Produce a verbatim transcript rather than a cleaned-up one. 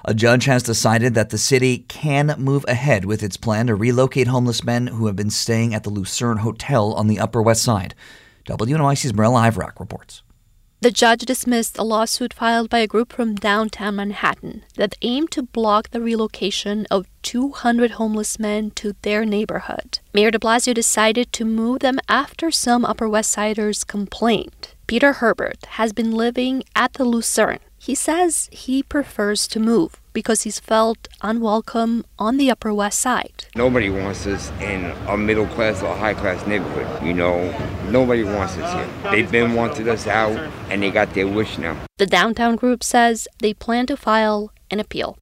A judge has decided that the city can move ahead with its plan to relocate homeless men who have been staying at the Lucerne Hotel on the Upper West Side. W N O I C's Marilla Ivrock reports. The judge dismissed a lawsuit filed by a group from downtown Manhattan that aimed to block the relocation of two hundred homeless men to their neighborhood. Mayor de Blasio decided to move them after some Upper West Siders complained. Peter Herbert has been living at the Lucerne. He says he prefers to move because he's felt unwelcome on the Upper West Side. Nobody wants us in a middle-class or high-class neighborhood, you know. Nobody wants us here. They've been wanting us out, and they got their wish now. The downtown group says they plan to file an appeal.